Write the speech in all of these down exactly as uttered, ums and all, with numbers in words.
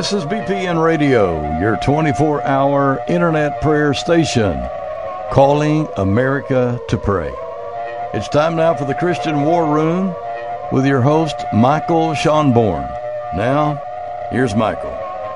This is B P N Radio, your twenty-four hour internet prayer station, calling America to pray. It's time now for the Christian War Room with your host, Michael Schonborn. Now, here's Michael.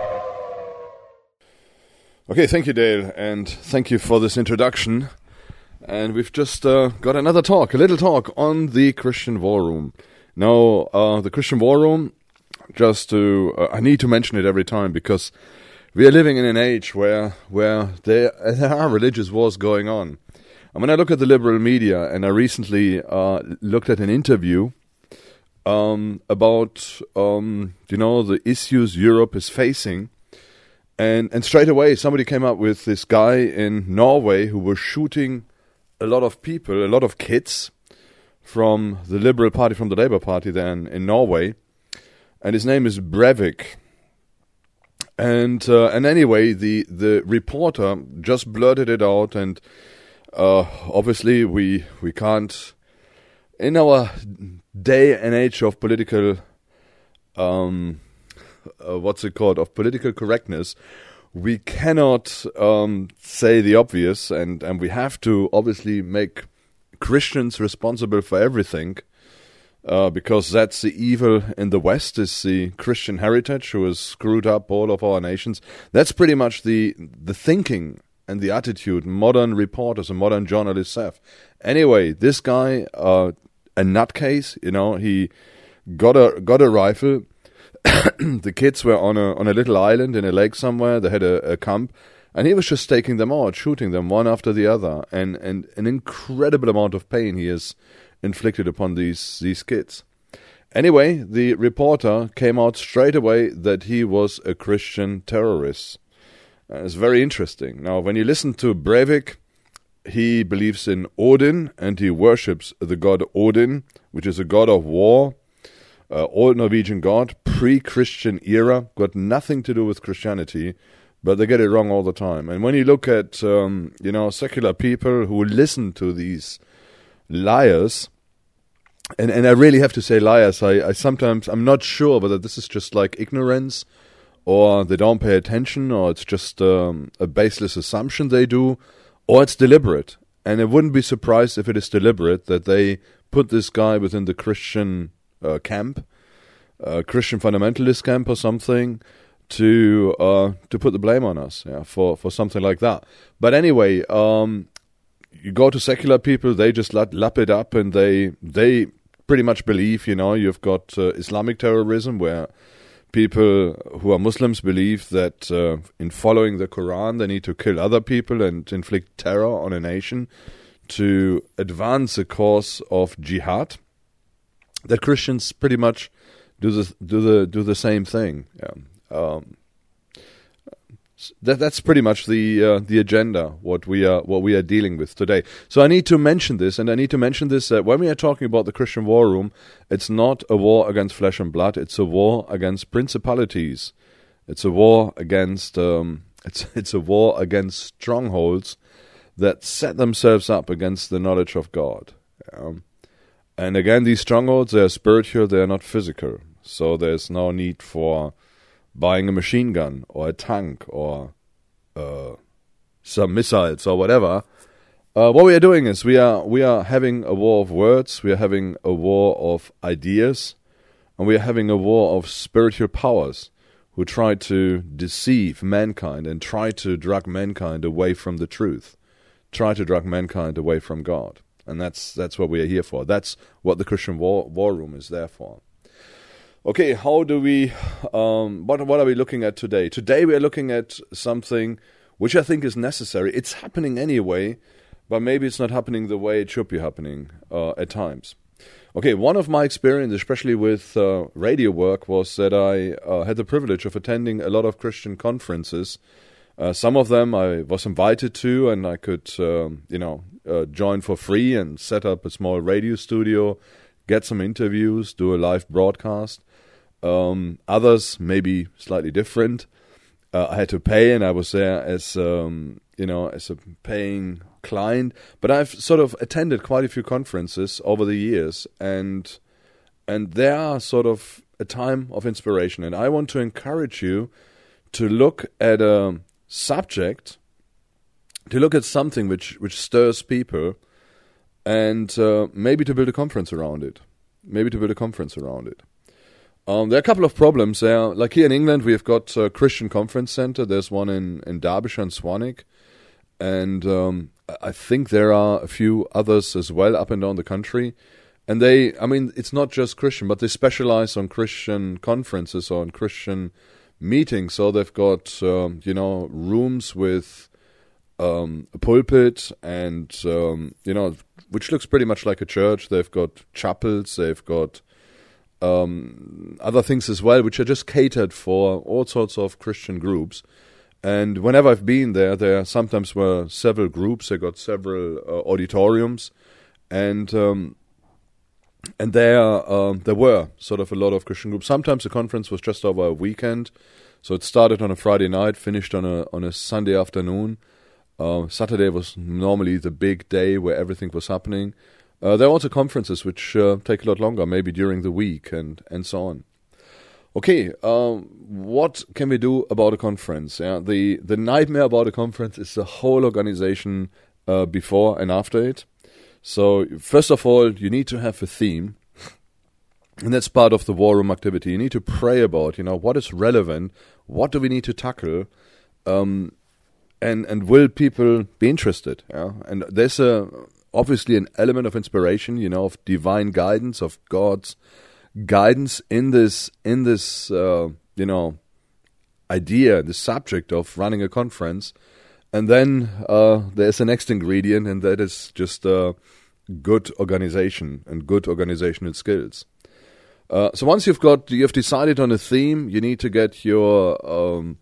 Okay, thank you, Dale, and thank you for this introduction. And we've just uh, got another talk, a little talk on the Christian War Room. Now, uh, the Christian War Room, just to, uh, I need to mention it every time because we are living in an age where where there, there are religious wars going on. And when I look at the liberal media, and I recently uh, looked at an interview um, about, um, you know, the issues Europe is facing, and, and straight away somebody came up with this guy in Norway who was shooting a lot of people, a lot of kids from the Liberal Party, from the Labour Party then in Norway, and his name is Breivik. And uh, and anyway, the, the reporter just blurted it out, and uh, obviously we we can't, in our day and age of political, um, uh, what's it called, of political correctness, we cannot um, say the obvious, and, and we have to obviously make Christians responsible for everything, uh, because that's the evil in the West, is the Christian heritage who has screwed up all of our nations. That's pretty much the the thinking and the attitude modern reporters and modern journalists have. Anyway, this guy, uh, a nutcase, you know, he got a got a rifle. The kids were on a on a little island in a lake somewhere. They had a, a camp, and he was just taking them out, shooting them one after the other, and, and an incredible amount of pain he has inflicted upon these these kids. Anyway, the reporter came out straight away that he was a Christian terrorist. Uh, it's very interesting. Now, when you listen to Breivik, he believes in Odin, and he worships the god Odin, which is a god of war. Uh, old Norwegian god, pre-Christian era, got nothing to do with Christianity, but they get it wrong all the time. And when you look at, um, you know, secular people who listen to these liars, and, and I really have to say liars, I, I sometimes, I'm not sure whether this is just like ignorance, or they don't pay attention, or it's just um, a baseless assumption they do, or it's deliberate. And I wouldn't be surprised if it is deliberate that they put this guy within the Christian Uh, camp, uh, Christian fundamentalist camp or something, to uh, to put the blame on us, yeah, for, for something like that. But anyway, um, you go to secular people, they just lap, lap it up, and they they pretty much believe, you know, you've got uh, Islamic terrorism, where people who are Muslims believe that uh, in following the Quran, they need to kill other people and inflict terror on a nation to advance the cause of jihad. That Christians pretty much do the do the do the same thing. Yeah. Um, that that's pretty much the uh, the agenda. What we are what we are dealing with today. So I need to mention this, and I need to mention this that when we are talking about the Christian War Room, it's not a war against flesh and blood. It's a war against principalities. It's a war against um, it's it's a war against strongholds that set themselves up against the knowledge of God. Um, And again, these strongholds, they are spiritual, they are not physical. So there's no need for buying a machine gun or a tank or uh, some missiles or whatever. Uh, what we are doing is we are we are having a war of words, we are having a war of ideas, and we are having a war of spiritual powers who try to deceive mankind and try to drag mankind away from the truth, try to drag mankind away from God. And that's that's what we are here for. That's what the Christian War, war Room is there for. Okay, how do we, um, what, what are we looking at today? Today we are looking at something which I think is necessary. It's happening anyway, but maybe it's not happening the way it should be happening uh, at times. Okay, one of my experience, especially with uh, radio work, was that I uh, had the privilege of attending a lot of Christian conferences. Uh, some of them I was invited to, and I could, um, you know, uh, join for free and set up a small radio studio, get some interviews, do a live broadcast. Um, others, maybe slightly different. Uh, I had to pay, and I was there as, um, you know, as a paying client. But I've sort of attended quite a few conferences over the years, and and they are sort of a time of inspiration. And I want to encourage you to look at a subject, to look at something which, which stirs people, and uh, maybe to build a conference around it. Maybe to build a conference around it. Um, there are a couple of problems there. Like here in England, we've got a Christian Conference Center. There's one in, in Derbyshire and Swanwick. And um, I think there are a few others as well up and down the country. And they, I mean, it's not just Christian, but they specialize on Christian conferences or on Christian meetings. So they've got, um, you know, rooms with um, a pulpit and, um, you know, which looks pretty much like a church. They've got chapels, they've got um, other things as well, which are just catered for all sorts of Christian groups. And whenever I've been there, there sometimes were several groups. They got several uh, auditoriums, and um, and there uh, there were sort of a lot of Christian groups. Sometimes the conference was just over a weekend, so it started on a Friday night, finished on a on a Sunday afternoon. Uh, Saturday was normally the big day where everything was happening. Uh, there are also conferences which uh, take a lot longer, maybe during the week and, and so on. Okay, um, what can we do about a conference? Yeah, the, the nightmare about a conference is the whole organization uh, before and after it. So first of all, you need to have a theme, and that's part of the war room activity. You need to pray about, you know, what is relevant, what do we need to tackle, um, and and will people be interested? Yeah? And there's a obviously an element of inspiration, you know, of divine guidance, of God's guidance in this in this uh, you know idea, the subject of running a conference. And then uh, there's the next ingredient, and that is just uh, good organization and good organizational skills. Uh, so once you've got you've decided on a theme, you need to get your um,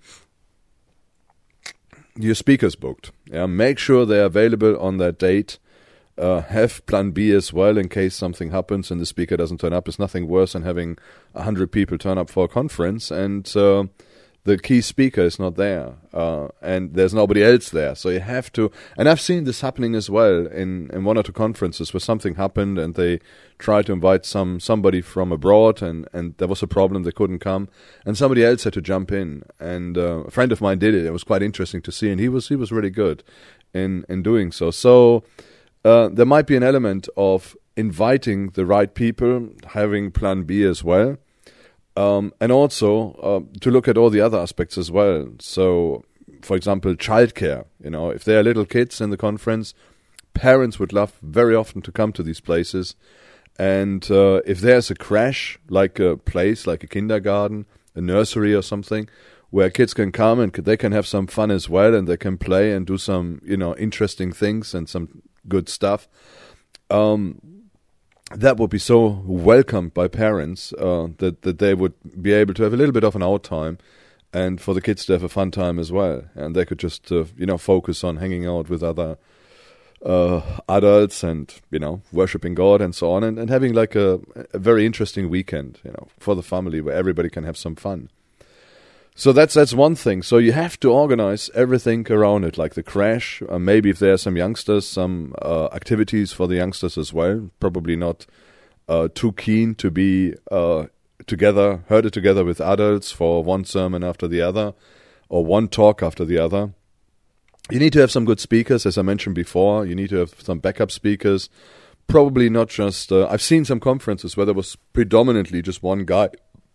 your speakers booked. Yeah, make sure they're available on that date. Uh, have plan B as well in case something happens and the speaker doesn't turn up. There's nothing worse than having a hundred people turn up for a conference and uh, the key speaker is not there, uh, and there's nobody else there. So you have to, and I've seen this happening as well in, in one or two conferences where something happened and they tried to invite some somebody from abroad, and, and there was a problem, they couldn't come, and somebody else had to jump in. And uh, a friend of mine did it. It was quite interesting to see, and he was he was really good in, in doing so. So uh, there might be an element of inviting the right people, having plan B as well. Um, and also uh, to look at all the other aspects as well. So, for example, childcare. You know, if there are little kids in the conference, parents would love very often to come to these places. And uh, if there's a crash, like a place, like a kindergarten, a nursery or something, where kids can come and they can have some fun as well, and they can play and do some, you know, interesting things and some good stuff. Um, that would be so welcomed by parents uh, that, that they would be able to have a little bit of an out time, and for the kids to have a fun time as well. And they could just, uh, you know, focus on hanging out with other uh, adults and, you know, worshiping God and so on, and, and having like a, a very interesting weekend, you know, for the family where everybody can have some fun. So that's that's one thing. So you have to organize everything around it, like the crash. Uh, maybe if there are some youngsters, some uh, activities for the youngsters as well. Probably not uh, too keen to be uh, together, herded together with adults for one sermon after the other, or one talk after the other. You need to have some good speakers, as I mentioned before. You need to have some backup speakers. Probably not just... Uh, I've seen some conferences where there was predominantly just one guy.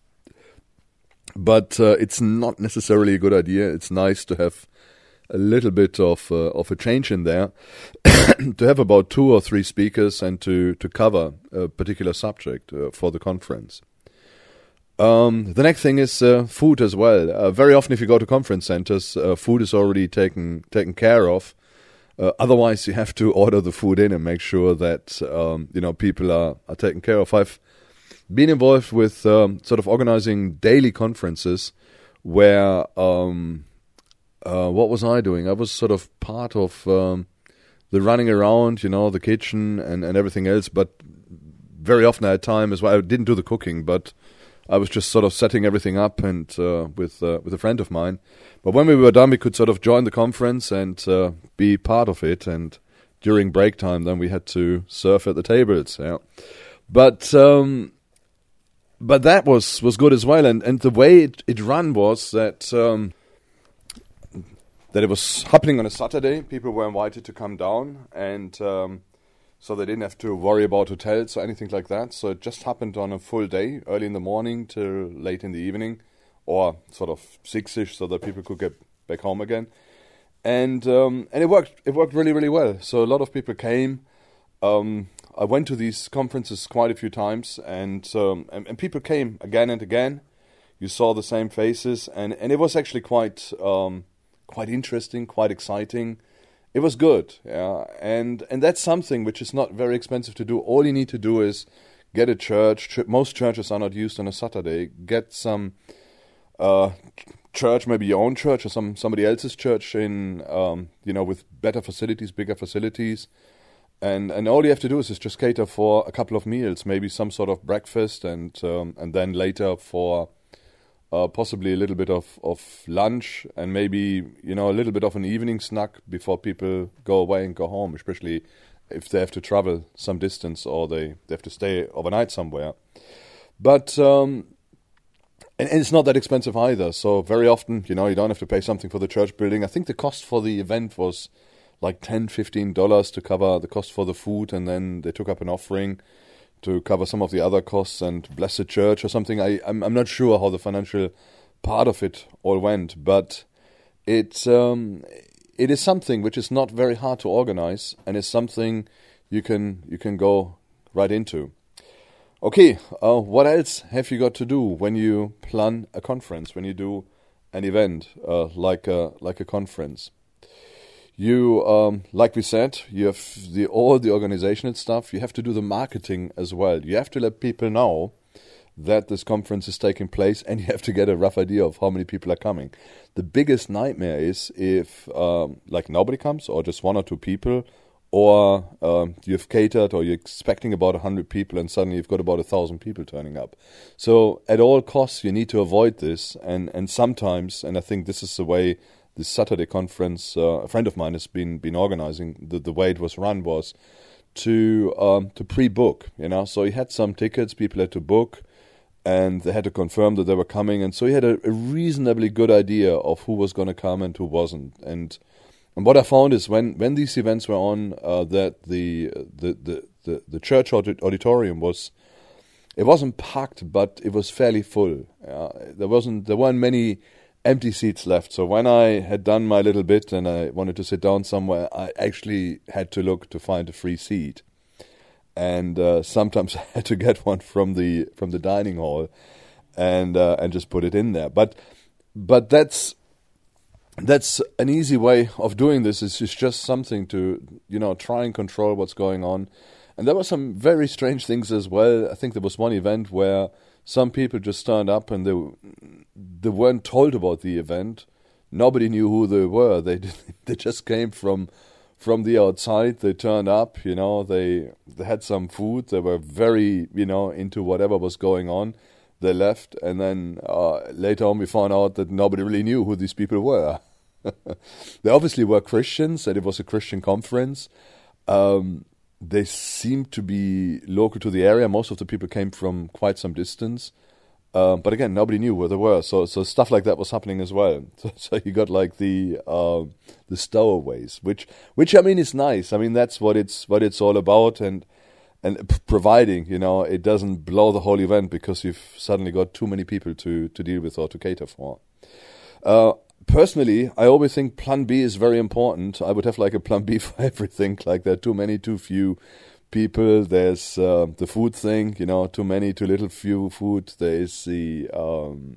But uh, it's not necessarily a good idea. It's nice to have a little bit of uh, of a change in there, to have about two or three speakers and to, to cover a particular subject uh, for the conference. Um, the next thing is uh, food as well. Uh, very often if you go to conference centers, uh, food is already taken taken care of. Uh, otherwise, you have to order the food in and make sure that um, you know people are, are taken care of. I've been involved with um, sort of organizing daily conferences where, um, uh, what was I doing? I was sort of part of um, the running around, you know, the kitchen and, and everything else, but very often I had time as well. I didn't do the cooking, but I was just sort of setting everything up and uh, with uh, with a friend of mine. But when we were done, we could sort of join the conference and uh, be part of it, and during break time, then we had to serve at the tables, yeah. But... Um, But that was, was good as well, and, and the way it, it ran was that um, that it was happening on a Saturday. People were invited to come down, and um, so they didn't have to worry about hotels or anything like that. So it just happened on a full day, early in the morning till late in the evening, or sort of six-ish, so that people could get back home again. And um, and it worked. It worked really, really well. So a lot of people came. Um, I went to these conferences quite a few times, and, um, and and people came again and again. You saw the same faces, and, and it was actually quite um, quite interesting, quite exciting. It was good, yeah. And and that's something which is not very expensive to do. All you need to do is get a church. Most churches are not used on a Saturday. Get some uh, church, maybe your own church or some somebody else's church in, um, you know, with better facilities, bigger facilities. And and all you have to do is, is just cater for a couple of meals, maybe some sort of breakfast, and um, and then later for uh, possibly a little bit of, of lunch, and maybe, you know, a little bit of an evening snack before people go away and go home, especially if they have to travel some distance or they, they have to stay overnight somewhere. But um, and, and it's not that expensive either. So very often, you know, you don't have to pay something for the church building. I think the cost for the event was like ten, fifteen dollars to cover the cost for the food, and then they took up an offering to cover some of the other costs and bless the church or something. I, I'm, I'm not sure how the financial part of it all went, but it, um, it is something which is not very hard to organize, and is something you can you can go right into. Okay, uh, what else have you got to do when you plan a conference, when you do an event uh, like a like a conference? You, um, like we said, you have the all the organizational stuff. You have to do the marketing as well. You have to let people know that this conference is taking place, and you have to get a rough idea of how many people are coming. The biggest nightmare is if, um, like, nobody comes, or just one or two people, or um, you've catered, or you're expecting about a hundred people, and suddenly you've got about a thousand people turning up. So at all costs, you need to avoid this. And and sometimes, and I think this is the way this Saturday conference, uh, a friend of mine has been been organizing. The, the way it was run was to um, to pre-book, you know. So he had some tickets, people had to book, and they had to confirm that they were coming. And so he had a, a reasonably good idea of who was going to come and who wasn't. And and what I found is when, when these events were on, uh, that the, the the the the church auditorium was, it wasn't packed, but it was fairly full. Uh, there wasn't there weren't many empty seats left. So when I had done my little bit and I wanted to sit down somewhere, I actually had to look to find a free seat, and uh, sometimes I had to get one from the from the dining hall, and uh, and just put it in there. But but that's that's an easy way of doing this. Is it's just something to, you know, try and control what's going on. And there were some very strange things as well. I think there was one event where some people just turned up and they they weren't told about the event. Nobody knew who they were. They they just came from from the outside. They turned up, you know. They they had some food. They were very, you know, into whatever was going on. They left, and then uh, later on we found out that nobody really knew who these people were. They obviously were Christians, and it was a Christian conference. Um, They seemed to be local to the area. Most of the people came from quite some distance. Uh, but again, nobody knew where they were. So so stuff like that was happening as well. So, so you got like the uh, the stowaways, which which I mean is nice. I mean, that's what it's what it's all about, and and p- providing, you know, it doesn't blow the whole event because you've suddenly got too many people to, to deal with or to cater for. Uh, Personally, I always think plan B is very important. I would have like a plan B for everything. Like there are too many, too few people. There's uh, the food thing, you know, too many, too little, few food. There is the, um,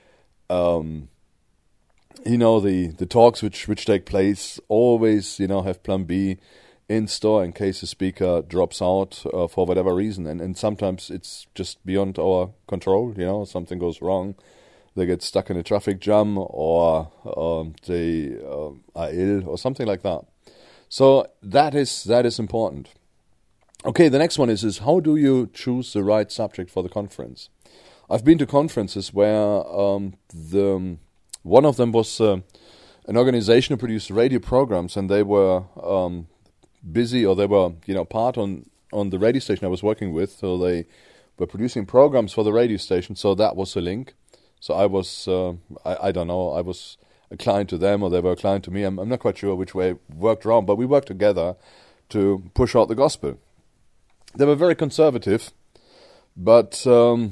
um, you know, the, the talks which, which take place. Always, you know, have plan B in store in case the speaker drops out uh, for whatever reason. And, and sometimes it's just beyond our control, you know, something goes wrong. They get stuck in a traffic jam, or um, they uh, are ill, or something like that. So that is that is important. Okay, the next one is is how do you choose the right subject for the conference? I've been to conferences where um, the one of them was uh, an organization who produced radio programs, and they were um, busy, or they were you know part on on the radio station I was working with, so they were producing programs for the radio station. So that was a link. So I was, uh, I, I don't know, I was, a client to them or they were a client to me. I'm, I'm not quite sure which way it worked around, but we worked together to push out the gospel. They were very conservative, but um,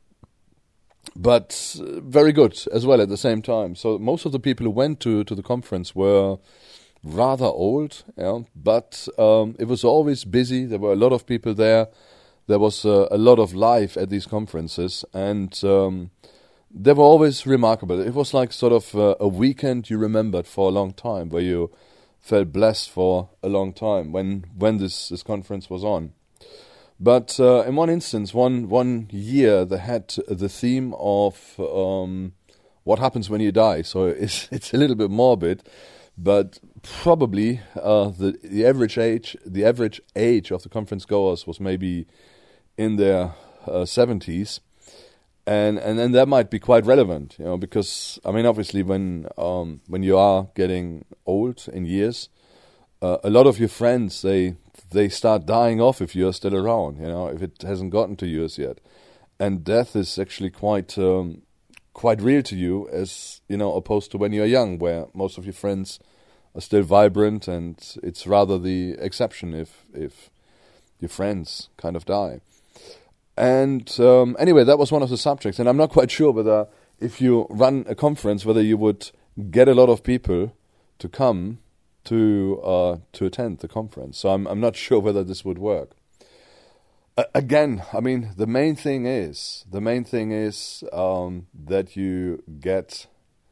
but very good as well at the same time. So most of the people who went to, to the conference were rather old, yeah, but um, it was always busy. There were a lot of people there. There was uh, a lot of life at these conferences, and um, they were always remarkable. It was like sort of uh, a weekend you remembered for a long time, where you felt blessed for a long time when when this, this conference was on. But uh, in one instance, one one year, they had the theme of um, what happens when you die. So it's it's a little bit morbid, but probably uh, the the average age the average age of the conference goers was maybe in their uh, seventies, and and then that might be quite relevant, you know, because I mean, obviously, when um, when you are getting old in years, uh, a lot of your friends they they start dying off if you're still around, you know, if it hasn't gotten to yours yet, and death is actually quite um, quite real to you, as you know, opposed to when you're young, where most of your friends are still vibrant, and it's rather the exception if if your friends kind of die. And um, anyway, that was one of the subjects, and I'm not quite sure whether if you run a conference, whether you would get a lot of people to come to uh, to attend the conference. So I'm I'm not sure whether this would work. Uh, again, I mean, the main thing is the main thing is um, that you get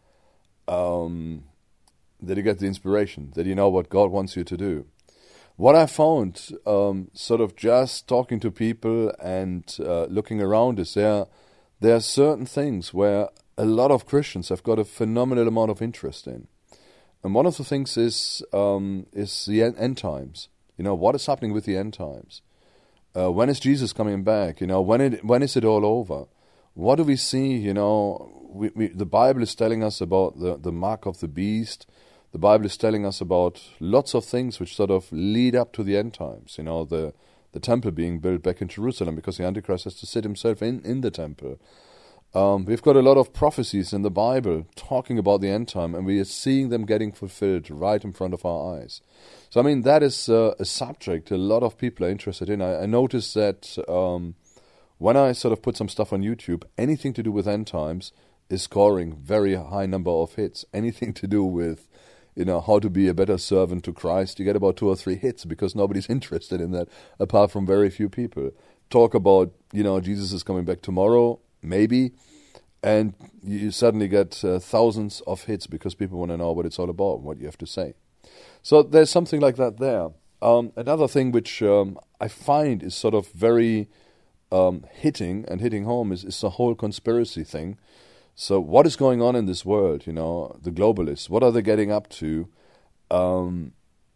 um, that you get the inspiration, that you know what God wants you to do. What I found, um, sort of just talking to people and uh, looking around, is there there are certain things where a lot of Christians have got a phenomenal amount of interest in. And one of the things is um, is the end times. You know, what is happening with the end times? Uh, when is Jesus coming back? You know, when it when is it all over? What do we see? You know, we, we, the Bible is telling us about the, the mark of the beast. The Bible is telling us about lots of things which sort of lead up to the end times. You know, the the temple being built back in Jerusalem because the Antichrist has to sit himself in, in the temple. Um, we've got a lot of prophecies in the Bible talking about the end time, and we are seeing them getting fulfilled right in front of our eyes. So, I mean, that is uh, a subject a lot of people are interested in. I, I noticed that um, when I sort of put some stuff on YouTube, anything to do with end times is scoring very high number of hits. Anything to do with, you know, how to be a better servant to Christ, you get about two or three hits because nobody's interested in that apart from very few people. Talk about, you know, Jesus is coming back tomorrow, maybe, and you suddenly get uh, thousands of hits because people want to know what it's all about, what you have to say. So there's something like that there. Um, another thing which um, I find is sort of very um, hitting and hitting home is, is the whole conspiracy thing. So what is going on in this world, you know, the globalists, what are they getting up to? Um,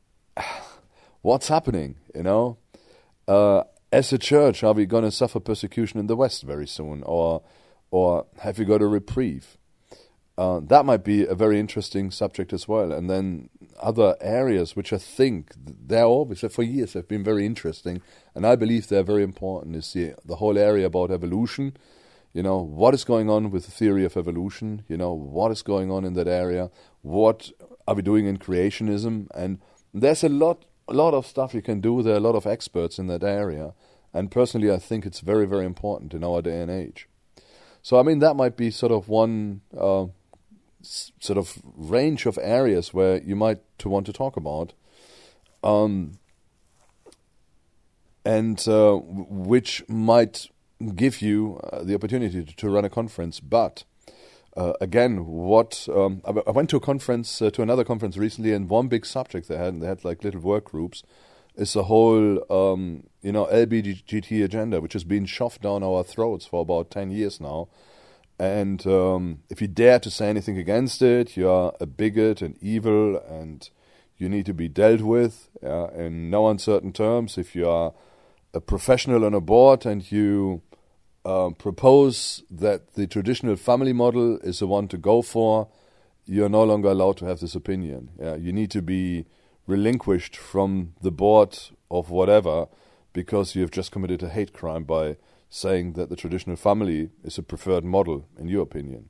what's happening, you know? Uh, as a church, are we going to suffer persecution in the West very soon? Or or have we got a reprieve? Uh, that might be a very interesting subject as well. And then other areas which I think they're always, for years, have been very interesting, and I believe they're very important, is the, the whole area about evolution. You know, what is going on with the theory of evolution? You know, what is going on in that area? What are we doing in creationism? And there's a lot a lot of stuff you can do. There are a lot of experts in that area. And personally, I think it's very, very important in our day and age. So, I mean, that might be sort of one uh, s- sort of range of areas where you might to want to talk about. Um, and uh, which might give you uh, the opportunity to, to run a conference. But uh, again, what um, I, I went to a conference, uh, to another conference recently, and one big subject they had, and they had like little work groups, is the whole um, you know L G B T agenda, which has been shoved down our throats for about ten years now. And um, if you dare to say anything against it, you are a bigot and evil, and you need to be dealt with uh, in no uncertain terms. If you are a professional on a board and you uh, propose that the traditional family model is the one to go for, you're no longer allowed to have this opinion. Yeah, you need to be relinquished from the board of whatever because you've just committed a hate crime by saying that the traditional family is a preferred model, in your opinion.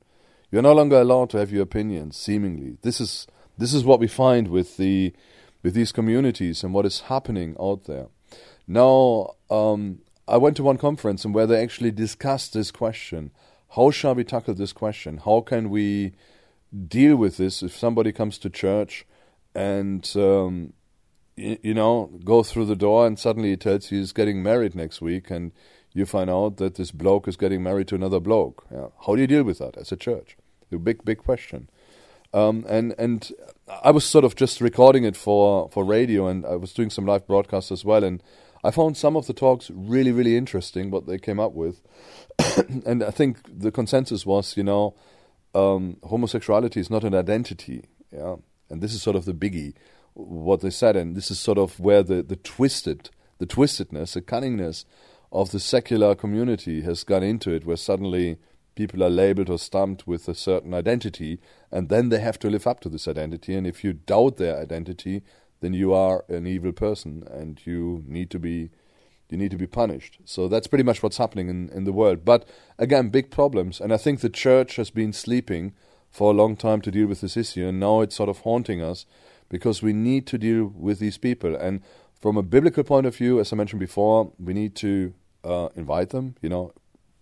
You're no longer allowed to have your opinions, seemingly. This is this is what we find with the with these communities and what is happening out there. Now, um, I went to one conference and where they actually discussed this question. How shall we tackle this question? How can we deal with this if somebody comes to church and, um, y- you know, go through the door and suddenly he tells you he's getting married next week and you find out that this bloke is getting married to another bloke. Yeah. How do you deal with that as a church? A big, big question. Um, and and I was sort of just recording it for, for radio, and I was doing some live broadcasts as well, and I found some of the talks really, really interesting, what they came up with. And I think the consensus was, you know, um, homosexuality is not an identity, yeah. And this is sort of the biggie, what they said, and this is sort of where the, the twisted, the twistedness, the cunningness of the secular community has gone into it, where suddenly people are labeled or stamped with a certain identity, and then they have to live up to this identity. And if you doubt their identity, then you are an evil person, and you need to be you need to be punished. So that's pretty much what's happening in, in the world. But again, big problems, and I think the church has been sleeping for a long time to deal with this issue, and now it's sort of haunting us because we need to deal with these people. And from a biblical point of view, as I mentioned before, we need to uh, invite them, you know,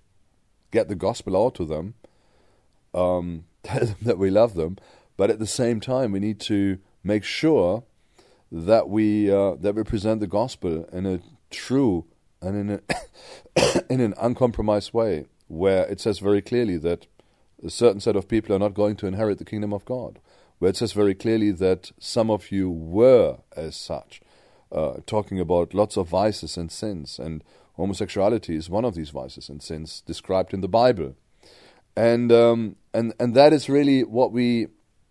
get the gospel out to them, um, tell them that we love them, but at the same time we need to make sure that we uh, that we present the gospel in a true and in a in an uncompromised way, where it says very clearly that a certain set of people are not going to inherit the kingdom of God, where it says very clearly that some of you were as such, uh, talking about lots of vices and sins, and homosexuality is one of these vices and sins described in the Bible, and um, and and that is really what we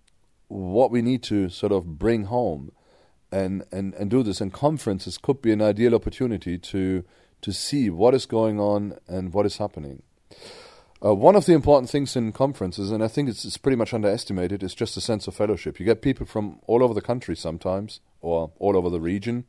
what we need to sort of bring home, and, and, and do this. And conferences could be an ideal opportunity to to see what is going on and what is happening. Uh, one of the important things in conferences, and I think it's, it's pretty much underestimated, is just a sense of fellowship. You get people from all over the country sometimes, or all over the region,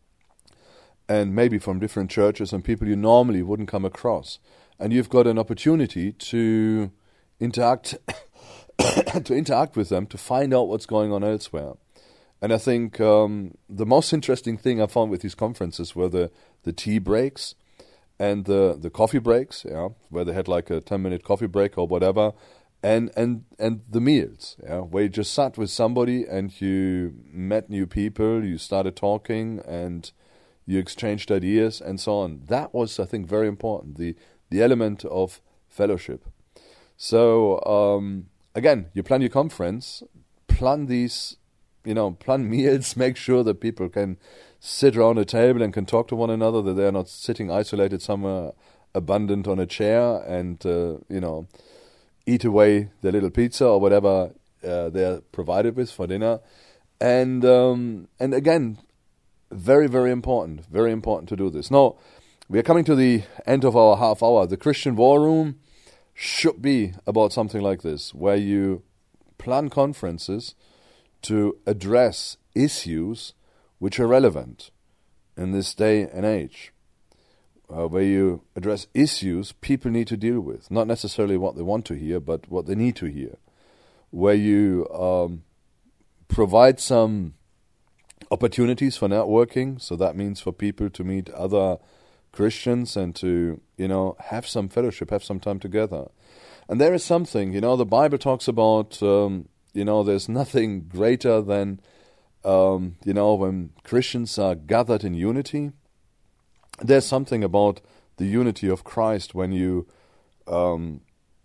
and maybe from different churches and people you normally wouldn't come across. And you've got an opportunity to interact to interact with them, to find out what's going on elsewhere. And I think um, the most interesting thing I found with these conferences were the, the tea breaks and the, the coffee breaks, yeah, where they had like a ten-minute coffee break or whatever, and, and, and the meals, yeah, where you just sat with somebody and you met new people, you started talking, and you exchanged ideas and so on. That was, I think, very important, the the element of fellowship. So, um, again, you plan your conference, plan these, you know, plan meals, make sure that people can sit around a table and can talk to one another, that they're not sitting isolated somewhere abundant on a chair and, uh, you know, eat away their little pizza or whatever uh, they're provided with for dinner. And um, and again, very, very important, very important to do this. Now, we are coming to the end of our half hour. The Christian War Room should be about something like this, where you plan conferences to address issues which are relevant in this day and age, uh, where you address issues people need to deal with, not necessarily what they want to hear, but what they need to hear, where you um, provide some opportunities for networking, so that means for people to meet other Christians and to, you know, have some fellowship, have some time together. And there is something, you know, the Bible talks about, um, you know, there's nothing greater than, um, you know, when Christians are gathered in unity. There's something about the unity of Christ when you, um,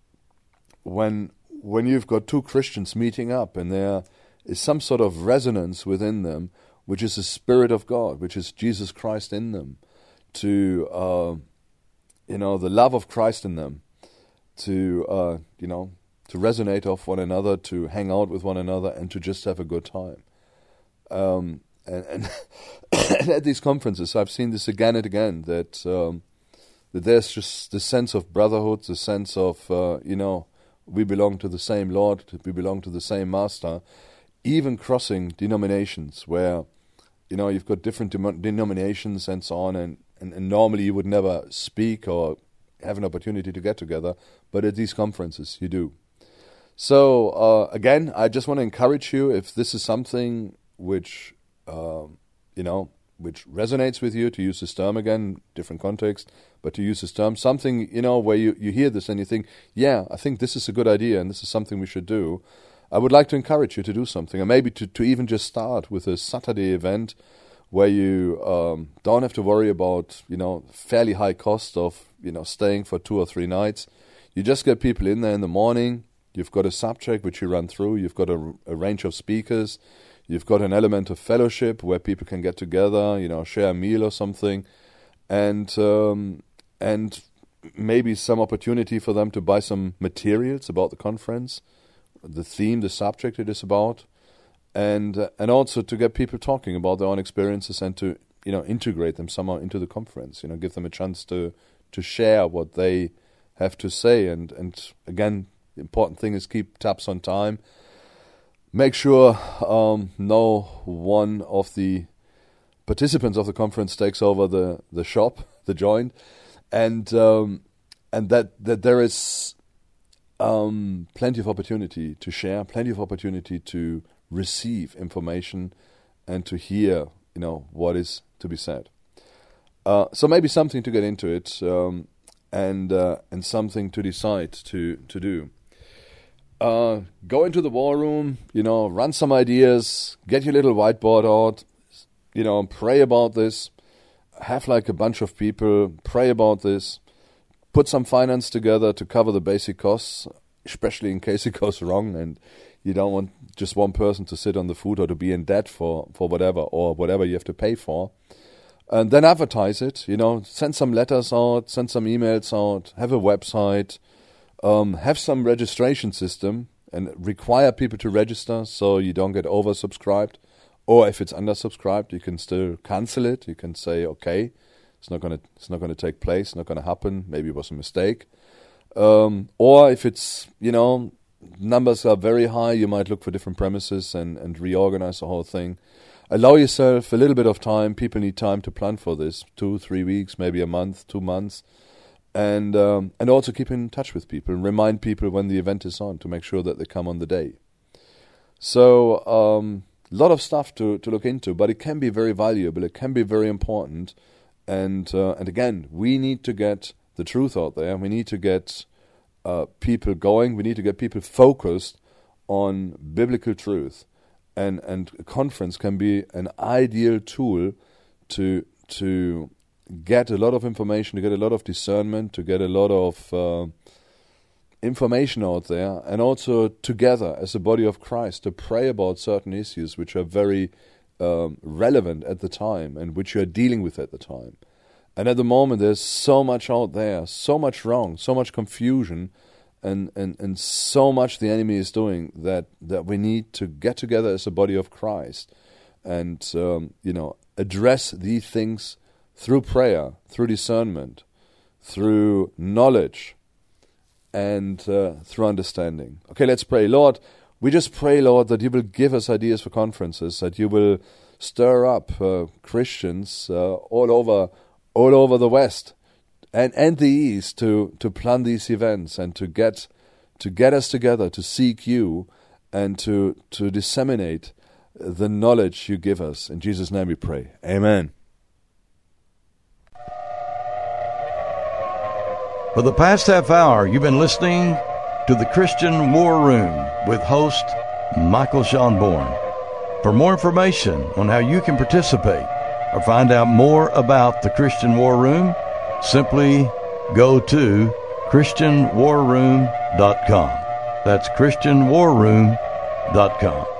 when when you've got two Christians meeting up and there is some sort of resonance within them, which is the Spirit of God, which is Jesus Christ in them, to, uh, you know, the love of Christ in them, to, uh, you know, to resonate off one another, to hang out with one another, and to just have a good time. Um, and, and, and at these conferences, I've seen this again and again, that um, that there's just the sense of brotherhood, the sense of, uh, you know, we belong to the same Lord, we belong to the same Master, even crossing denominations where, you know, you've got different dem- denominations and so on, and, and, and normally you would never speak or have an opportunity to get together, but at these conferences you do. So uh, again, I just want to encourage you, if this is something which um, you know which resonates with you, to use this term again, different context, but to use this term, something you know where you, you hear this and you think, yeah, I think this is a good idea and this is something we should do. I would like to encourage you to do something, and maybe to, to even just start with a Saturday event where you um, don't have to worry about you know fairly high cost of you know staying for two or three nights. You just get people in there in the morning. You've got a subject which you run through. You've got a, a range of speakers. You've got an element of fellowship where people can get together, you know, share a meal or something, and um, and maybe some opportunity for them to buy some materials about the conference, the theme, the subject it is about, and uh, and also to get people talking about their own experiences and to you know integrate them somehow into the conference. You know, give them a chance to to share what they have to say, and and again. The important thing is keep tabs on time. Make sure um, no one of the participants of the conference takes over the, the shop, the joint, and um, and that that there is um, plenty of opportunity to share, plenty of opportunity to receive information, and to hear you know what is to be said. Uh, so maybe something to get into it, um, and uh, and something to decide to to do. Uh, go into the war room, you know, run some ideas, get your little whiteboard out, you know, pray about this, have like a bunch of people, pray about this, put some finance together to cover the basic costs, especially in case it goes wrong and you don't want just one person to sit on the food or to be in debt for, for whatever, or whatever you have to pay for. And then advertise it, you know, send some letters out, send some emails out, have a website, Um, have some registration system and require people to register so you don't get oversubscribed. Or if it's undersubscribed, you can still cancel it. You can say, okay, it's not gonna it's not gonna take place, not gonna happen. Maybe it was a mistake. Um, or if it's you know numbers are very high, you might look for different premises and and reorganize the whole thing. Allow yourself a little bit of time. People need time to plan for this. Two, three weeks, maybe a month, two months. And um, and also keep in touch with people and remind people when the event is on to make sure that they come on the day. So a um, lot of stuff to, to look into, but it can be very valuable. It can be very important. And uh, and again, we need to get the truth out there. We need to get uh, people going. We need to get people focused on biblical truth. And and a conference can be an ideal tool to to. get a lot of information, to get a lot of discernment, to get a lot of uh, information out there, and also together as a body of Christ to pray about certain issues which are very um, relevant at the time and which you are dealing with at the time. And at the moment there's so much out there, so much wrong, so much confusion, and, and, and so much the enemy is doing that, that we need to get together as a body of Christ and um, you know address these things through prayer, through discernment, through knowledge, and uh, through understanding. Okay, let's pray. Lord, we just pray, Lord, that you will give us ideas for conferences, that you will stir up uh, Christians uh, all over all over the West and, and the East to, to plan these events and to get to get us together, to seek you, and to, to disseminate the knowledge you give us. In Jesus' name we pray. Amen. For the past half hour, you've been listening to the Christian War Room with host Michael Schonborn. For more information on how you can participate or find out more about the Christian War Room, simply go to Christian War Room dot com. That's Christian War Room dot com.